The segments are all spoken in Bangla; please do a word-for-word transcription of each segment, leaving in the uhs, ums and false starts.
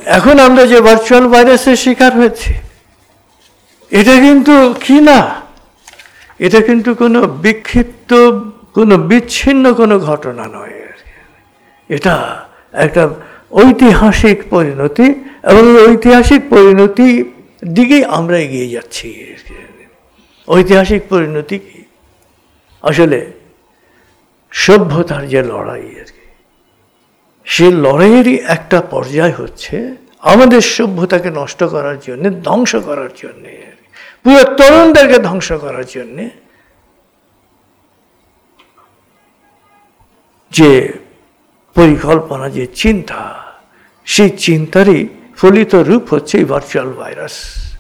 এখন আমরা যে ভার্চুয়াল ভাইরাসের শিকার হয়েছি, এটা কিন্তু কি না, এটা কিন্তু কোনো বিক্ষিপ্ত, কোনো বিচ্ছিন্ন কোনো ঘটনা নয়। এটা একটা ঐতিহাসিক পরিণতি, এবং ঐতিহাসিক পরিণতি দিকেই আমরা এগিয়ে যাচ্ছি। ঐতিহাসিক পরিণতি কি? আসলে সভ্যতার যে লড়াই আর কি, সে লড়াইয়েরই একটা পর্যায় হচ্ছে আমাদের সভ্যতাকে নষ্ট করার জন্য, ধ্বংস করার জন্যে, পুরো তরুণদেরকে ধ্বংস করার জন্যে যে পরিকল্পনা, যে চিন্তা, সেই চিন্তারই ফলিত রূপ হচ্ছে এই ভার্চুয়াল ভাইরাস।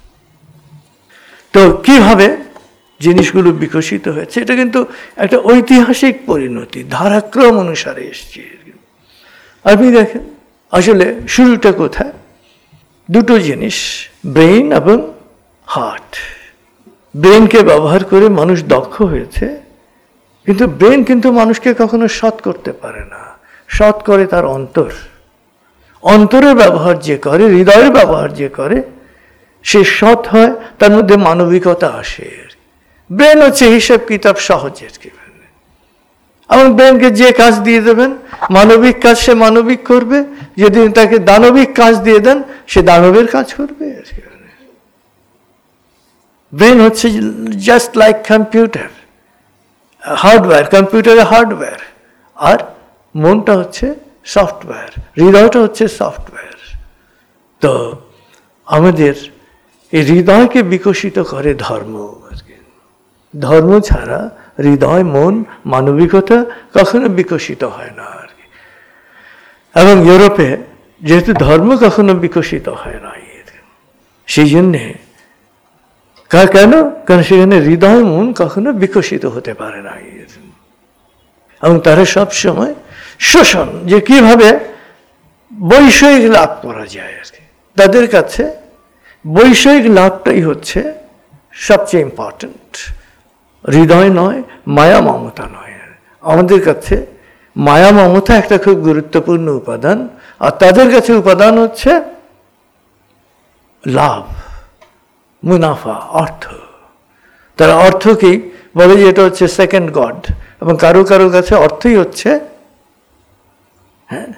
তো কিভাবে জিনিসগুলো বিকশিত হয়েছে, এটা কিন্তু একটা ঐতিহাসিক পরিণতি, ধারাক্রম অনুসারে এসছে। আপনি দেখেন আসলে শুরুটা কোথায়? দুটো জিনিস, ব্রেইন এবং হার্ট। ব্রেইনকে ব্যবহার করে মানুষ দক্ষ হয়েছে, কিন্তু ব্রেইন কিন্তু মানুষকে কখনো সৎ করতে পারে না। সৎ করে তার অন্তর। অন্তরের ব্যবহার যে করে, হৃদয়ের ব্যবহার যে করে, সে সৎ হয়, তার মধ্যে মানবিকতা আসে। ব্রেন হচ্ছে হিসাব কিতাব সহজের, এবং ব্রেনকে যে কাজ দিয়ে দেবেন, মানবিক কাজ সে মানবিক করবে, যদি তাকে দানবিক কাজ দিয়ে দেন সে দানবের কাজ করবে। ব্রেন হচ্ছে জাস্ট লাইক কম্পিউটার, হার্ডওয়্যার, কম্পিউটারের হার্ডওয়্যার, আর মনটা হচ্ছে সফটওয়্যার, হৃদয়টা হচ্ছে সফটওয়্যার। তো আমাদের এই হৃদয়কে বিকশিত করে ধর্ম। ধর্ম ছাড়া হৃদয়, মন, মানবিকতা কখনো বিকশিত হয় না আর কি। এবং ইউরোপে যেহেতু ধর্ম কখনো বিকশিত হয় না, সেই জন্যে কেন? কারণ সেখানে হৃদয়, মন কখনো বিকশিত হতে পারে না। এবং তারা সবসময় শোষণ, যে কিভাবে বৈষয়িক লাভ করা যায় আর কি, তাদের কাছে বৈষয়িক লাভটাই হচ্ছে সবচেয়ে ইম্পর্টেন্ট। হৃদয় নয়, মায়া মমতা নয়। আমাদের কাছে মায়া মমতা একটা খুব গুরুত্বপূর্ণ উপাদান, আর তাদের কাছে উপাদান হচ্ছে লাভ, মুনাফা, অর্থ। তারা অর্থকেই বলে যে এটা হচ্ছে সেকেন্ড গড, এবং কারো কারো কাছে অর্থই হচ্ছে, হ্যাঁ,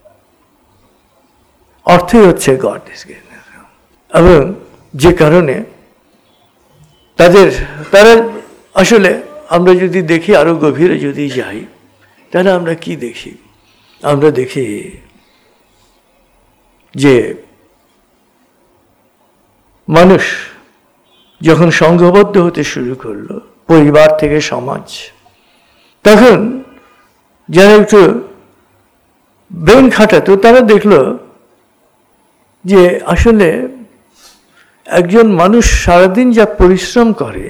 অর্থই হচ্ছে গড। এবং যে কারণে তাদের তারা আসলে, আমরা যদি দেখি, আরো গভীরে যদি যাই, তাহলে আমরা কি দেখি? আমরা দেখি যে মানুষ যখন সংঘবদ্ধ হতে শুরু করলো, পরিবার থেকে সমাজ, তখন যারা একটু ব্রেন খাটাতো, তারা দেখলো যে আসলে একজন মানুষ সারাদিন যা পরিশ্রম করে,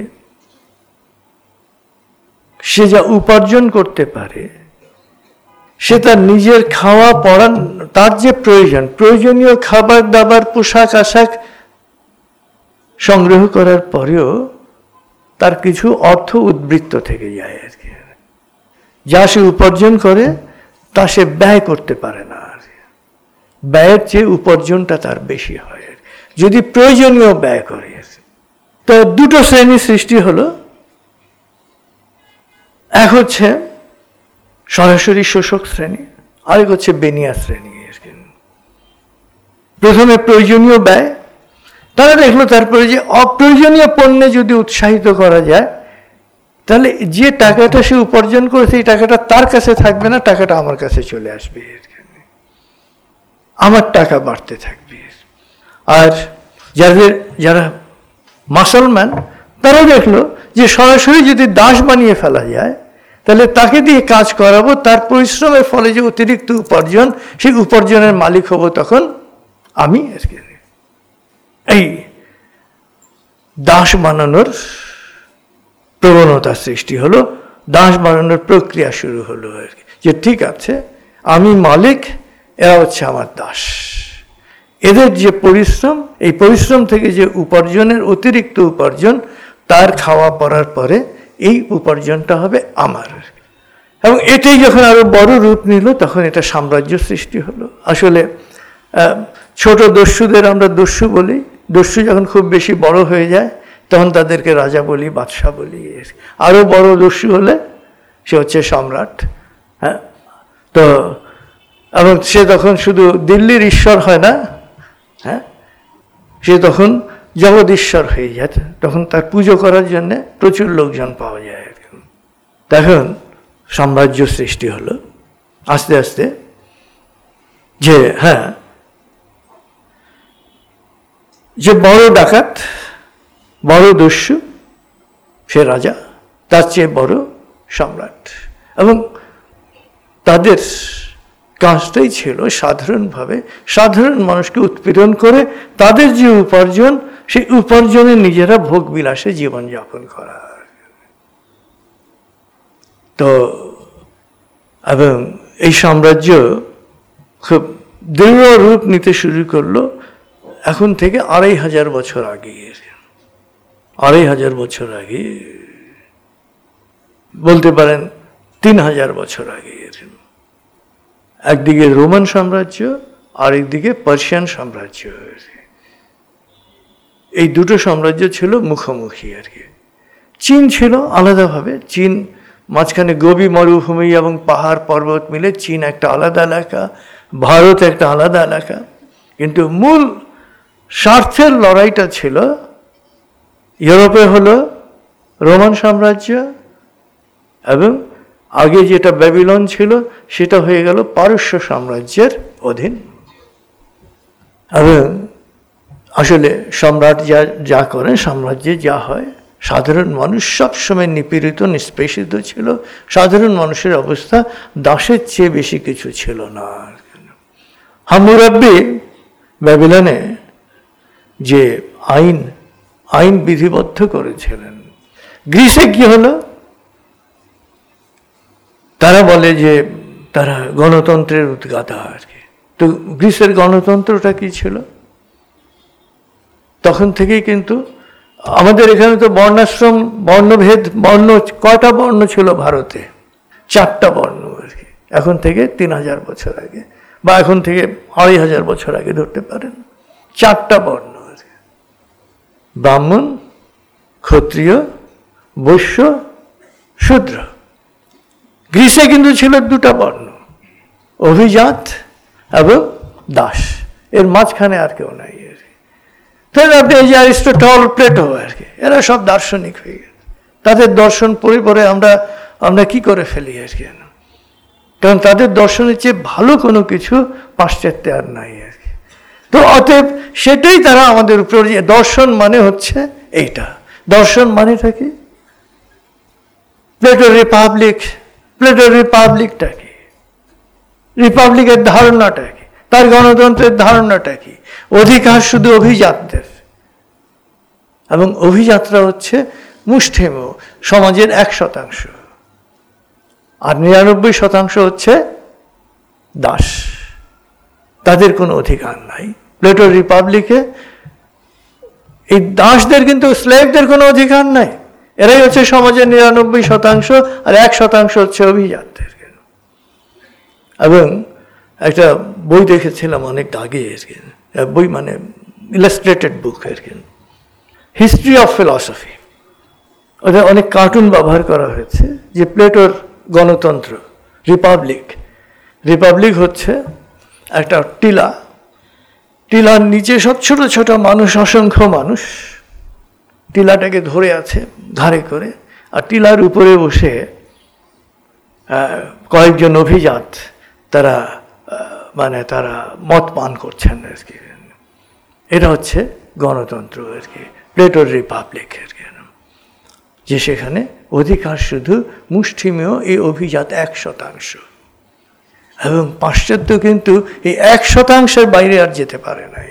সে যা উপার্জন করতে পারে, সে তার নিজের খাওয়া পড়া, তার যে প্রয়োজন, প্রয়োজনীয় খাবার দাবার, পোশাক আশাক সংগ্রহ করার পরেও তার কিছু অর্থ উদ্বৃত্ত থেকে যায় আর কি। যা সে উপার্জন করে তা সে ব্যয় করতে পারে না, ব্যয়ের চেয়ে উপার্জনটা তার বেশি হয় যদি প্রয়োজনীয় ব্যয় করে। তো দুটো শ্রেণী সৃষ্টি হলো। এক হচ্ছে সরাসরি শোষক শ্রেণী, আরেক হচ্ছে বেনিয়া শ্রেণী। প্রথমে প্রয়োজনীয় ব্যয়, তারা দেখলো তারপরে যে অপ্রয়োজনীয় পণ্যে যদি উৎসাহিত করা যায়, তাহলে যে টাকাটা সে উপার্জন করেছে, এই টাকাটা তার কাছে থাকবে না, টাকাটা আমার কাছে চলে আসবে, আমার টাকা বাড়তে থাকবে। আর যাদের যারা মুসলমান, তারা দেখলো যে সরাসরি যদি দাস বানিয়ে ফেলা যায়, তাহলে তাকে দিয়ে কাজ করাবো, তার পরিশ্রমের ফলে যে অতিরিক্ত উপার্জন, সেই উপার্জনের মালিক হব তখন আমি। এই দাস বানানোর প্রবণতা সৃষ্টি হলো, দাস বানানোর প্রক্রিয়া শুরু হলো আর কি, যে ঠিক আছে আমি মালিক, এরা হচ্ছে আমার দাস। এদের যে পরিশ্রম, এই পরিশ্রম থেকে যে উপার্জনের অতিরিক্ত উপার্জন, তার খাওয়া পড়ার পরে এই উপার্জনটা হবে আমার। এবং এটাই যখন আরো বড় রূপ নিল, তখন এটা সাম্রাজ্য সৃষ্টি হলো। আসলে ছোট দস্যুদের আমরা দস্যু বলি, দস্যু যখন খুব বেশি বড় হয়ে যায় তখন তাদেরকে রাজা বলি, বাদশাহ বলি। আরও বড় দস্যু হলে সে হচ্ছে সম্রাট। হ্যাঁ, তো এবং সে তখন শুধু দিল্লির ঈশ্বর হয় না, হ্যাঁ, সে তখন জগদীশ্বর হয়ে যায়। তখন তার পুজো করার জন্যে প্রচুর লোকজন পাওয়া যায়। তখন সাম্রাজ্য সৃষ্টি হলো আস্তে আস্তে, যে হ্যাঁ, যে বড় ডাকাত, বড় দস্যু সে রাজা, তার চেয়ে বড় সম্রাট। এবং তাদের কাজটাই ছিল সাধারণভাবে সাধারণ মানুষকে উৎপীড়ন করে তাদের যে উপার্জন, সেই উপার্জনে নিজেরা ভোগ বিলাসে জীবনযাপন করা। তো এবং এই সাম্রাজ্য খুব দৃঢ় রূপ নিতে শুরু করলো এখন থেকে আড়াই হাজার বছর আগে। আড়াই হাজার বছর আগে বলতে পারেন তিন হাজার বছর আগে। একদিকে রোমান সাম্রাজ্য, আরেকদিকে পার্সিয়ান সাম্রাজ্য। এই দুটো সাম্রাজ্য ছিল মুখোমুখি আর কি। চীন ছিল আলাদাভাবে, চীন মাঝখানে গোবি মরুভূমি এবং পাহাড় পর্বত মিলে চীন একটা আলাদা এলাকা, ভারত একটা আলাদা এলাকা। কিন্তু মূল স্বার্থের লড়াইটা ছিল ইউরোপে হলো রোমান সাম্রাজ্য, এবং আগে যেটা ব্যাবিলন ছিল সেটা হয়ে গেল পারস্য সাম্রাজ্যের অধীন। এবং আসলে সম্রাট যা যা করেন, সাম্রাজ্যে যা হয়, সাধারণ মানুষ সবসময় নিপীড়িত নিষ্পেষিত ছিল। সাধারণ মানুষের অবস্থা দাসের চেয়ে বেশি কিছু ছিল না। হাম্মুরাব্বি ব্যাবিলনে যে আইন আইন বিধিবদ্ধ করেছিলেন, গ্রিসে কি হলো? তারা বলে যে তারা গণতন্ত্রের উদ্গাতা আর কি। তো গ্রিসের গণতন্ত্রটা কি ছিল? তখন থেকেই কিন্তু আমাদের এখানে তো বর্ণাশ্রম, বর্ণভেদ, বর্ণ কয়টা বর্ণ ছিল ভারতে? চারটা বর্ণ আর কি। এখন থেকে তিন হাজার বছর আগে বা এখন থেকে আড়াই হাজার বছর আগে ধরতে পারেন, চারটা বর্ণ আর কি। ব্রাহ্মণ, ক্ষত্রিয়, বৈশ্য, শূদ্র। গ্রিসে কিন্তু ছিল দুটা বর্ণ, অভিজাত এবং দাস। এর মাঝখানে আর কেউ নাই। তাহলে আপনি এই যে অ্যারিস্টটল, প্লেটো আর কি, এরা সব দার্শনিক হয়ে গেছে। তাদের দর্শন পড়ে পড়ে আমরা আমরা কি করে ফেলি আর কি। কারণ তাদের দর্শনের চেয়ে ভালো কোনো কিছু পাশ্চাত্যে আর নাই আর কি। তো অতএব সেটাই তারা আমাদের উপর, যে দর্শন মানে হচ্ছে এইটা। দর্শন মানেটা কি? প্লেটো রিপাবলিক, প্লেটো রিপাবলিকটা কি? রিপাবলিকের ধারণাটা কি? তার গণতন্ত্রের ধারণাটা কি? অধিকার শুধু অভিজাতদের, এবং অভিজাতরা হচ্ছে মুষ্টিমেয় সমাজের এক শতাংশ, আর নিরানব্বই শতাংশ হচ্ছে দাস। তাদের কোনো অধিকার নাই। প্লেটো রিপাবলিকে এই দাসদের, কিন্তু স্লেভদের কোনো অধিকার নাই। এরাই হচ্ছে সমাজের নিরানব্বই শতাংশ, আর এক শতাংশ হচ্ছে অভিজাতদের। এবং একটা বই দেখেছিলাম অনেক আগে আর কি, বই মানে ইলাস্ট্রেটেড বুক আর কি, হিস্ট্রি অফ ফিলসফি। ওদের অনেক কার্টুন ব্যবহার করা হয়েছে। যে প্লেটোর গণতন্ত্র, রিপাবলিক, রিপাবলিক হচ্ছে একটা টিলা, টিলার নিচে সব ছোট ছোট মানুষ, অসংখ্য মানুষ টিলাটাকে ধরে আছে ঘাড়ে করে, আর টিলার উপরে বসে কয়েকজন অভিজাত তারা মানে তারা মদ পান করছেন আর কি। এটা হচ্ছে গণতন্ত্র আর কি, প্লেটোর রিপাবলিক আর কি। যে সেখানে অধিকার শুধু মুষ্টিমেয় এই অভিজাত এক শতাংশ, এবং পাশ্চাত্য কিন্তু এই এক শতাংশের বাইরে আর যেতে পারে না।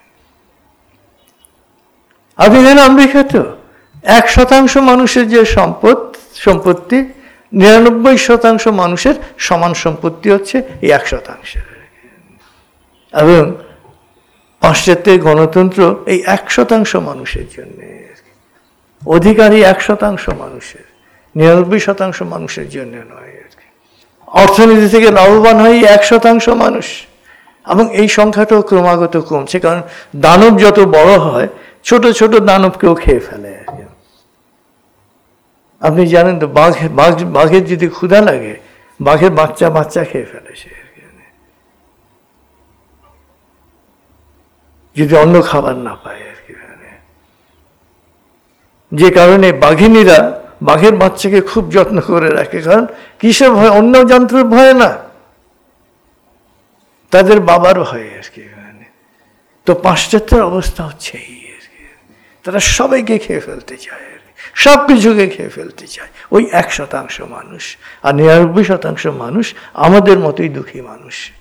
আপনি জানেন আমেরিকা তো এক শতাংশ মানুষের যে সম্পদ সম্পত্তি, নিরানব্বই শতাংশ মানুষের সমান সম্পত্তি হচ্ছে এই এক শতাংশের। এবং পাশ্চাত্যের গণতন্ত্র এই এক শতাংশ মানুষের জন্য, অধিকারী এক শতাংশ মানুষের, নিরানব্বই শতাংশ মানুষের জন্য নয় আর কি। অর্থনীতি থেকে লাভবান হয় এক শতাংশ মানুষ, এবং এই সংখ্যাটাও ক্রমাগত কমছে, কারণ দানব যত বড় হয় ছোট ছোট দানবকেও খেয়ে ফেলে। আপনি জানেন তো, বাঘ বাঘ বাঘের যদি ক্ষুধা লাগে, বাঘের বাচ্চা বাচ্চা খেয়ে ফেলে সে, যদি অন্য খাবার না পায় আর কি। যে কারণে বাঘিনীরা বাঘের বাচ্চাকে খুব যত্ন করে রাখে, কারণ কিসের ভয়? অন্য যন্ত্রের ভয় না, তাদের বাবার ভয়ে আর কি। তো পাশ্চাত্যের অবস্থা হচ্ছে এই আর কি, তারা সবাইকে খেয়ে ফেলতে চায়, সব কিছুকে খেয়ে ফেলতে চায় ওই এক শতাংশ মানুষ, আর নিরানব্বই শতাংশ মানুষ আমাদের মতোই দুঃখী মানুষ।